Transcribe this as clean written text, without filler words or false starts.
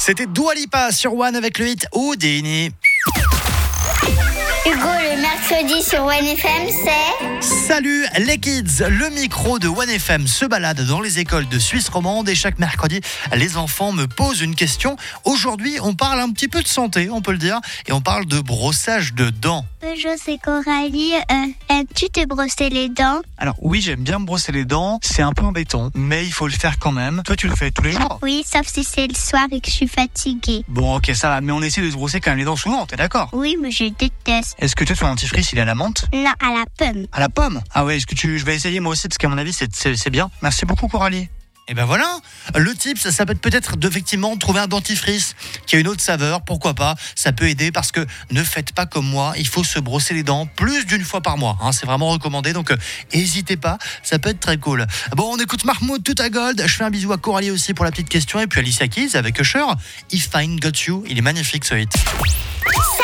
C'était Dua Lipa sur One avec le hit Houdini. Hugo, le mercredi sur OneFM, c'est... Salut les kids, le micro de OneFM se balade dans les écoles de Suisse romande et chaque mercredi, les enfants me posent une question. Aujourd'hui, on parle un petit peu de santé, on peut le dire, et on parle de brossage de dents. Bonjour, c'est Coralie. Aimes-tu te brosser les dents? Alors oui, j'aime bien me brosser les dents, c'est un peu embêtant, mais il faut le faire quand même. Toi, tu le fais tous les jours? Oui, sauf si c'est le soir et que je suis fatiguée. Bon, ok, ça va, mais on essaie de se brosser quand même les dents souvent, t'es d'accord? Oui, mais je déteste. Est-ce que toi, ton dentifrice, il est à la menthe? Non, à la pomme. À la pomme? Ah ouais, je vais essayer moi aussi, parce qu'à mon avis, c'est bien. Merci beaucoup, Coralie. Et ben voilà, le tips, ça peut être peut-être d'effectivement trouver un dentifrice qui a une autre saveur, pourquoi pas, ça peut aider parce que ne faites pas comme moi, il faut se brosser les dents plus d'une fois par mois, c'est vraiment recommandé, donc n'hésitez pas, ça peut être très cool. Bon, on écoute Mahmoud tout à gold, je fais un bisou à Coralie aussi pour la petite question, et puis Alicia Keys avec Usher, If I Got You, il est magnifique ce hit.